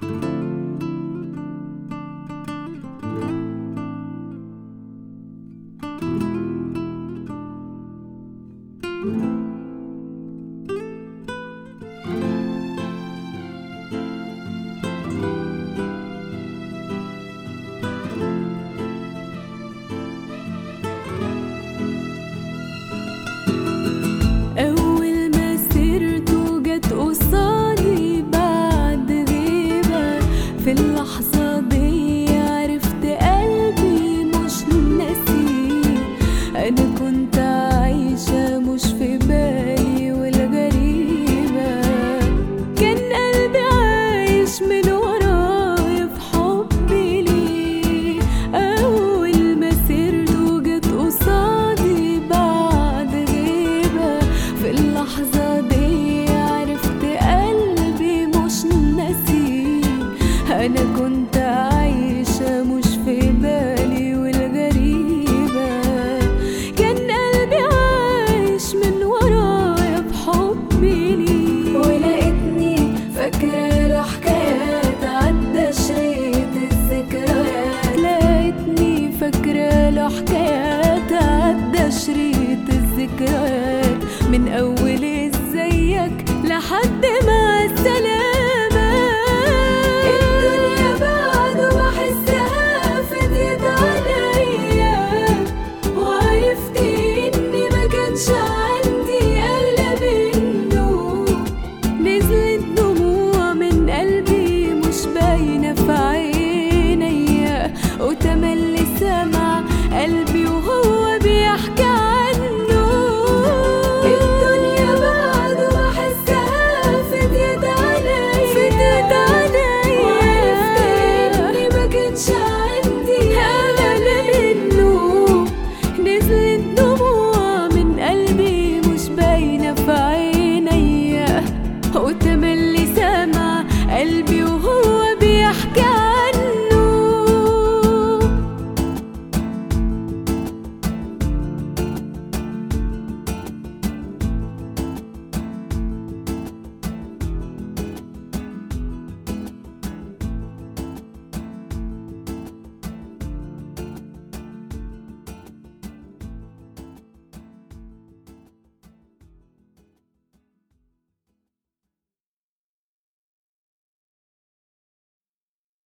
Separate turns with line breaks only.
أول ما سيرته جت قصادي بعد غيبة، في اللحظة دي عرفت قلبي مش ناسيه. أنا كنت عايشة مش في بالي والغريبة، كان قلبي عايش من ورايا في حبي ليه. أول ما سيرته جت قصادي بعد غيبة، في اللحظة دي عرفت قلبي مش ناسيه. أنا كنت